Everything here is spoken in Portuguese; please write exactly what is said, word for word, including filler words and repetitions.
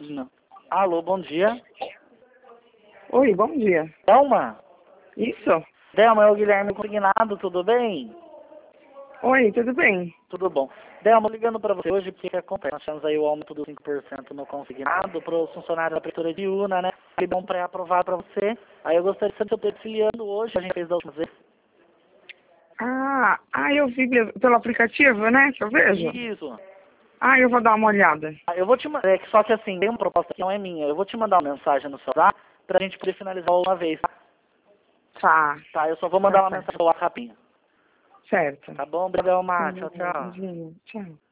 Não. Alô, bom dia. Oi, bom dia. Delma? Isso? Delma, é o Guilherme Consignado, tudo bem? Oi, tudo bem? Tudo bom. Delma, ligando para você hoje porque acontece. Nós tivemos aí o aumento do cinco por cento no consignado para os funcionários da Prefeitura de Una, né? Ele bom pré-aprovado para você. Aí eu gostaria de saber se eu estou filiando hoje, a gente fez da última vez. Ah, ah, eu vi pelo aplicativo, né, que eu vejo? Isso. Ah, eu vou dar uma olhada. Ah, Eu vou te mandar, é que só que assim, tem uma proposta que não é minha. Eu vou te mandar uma mensagem no celular pra gente poder finalizar uma vez. Tá, Tá, eu só vou mandar tá uma certo. mensagem lá rapidinho. Certo. Tá bom, Delma? Tá Tchau, bom, tchau. beijinho. Tchau.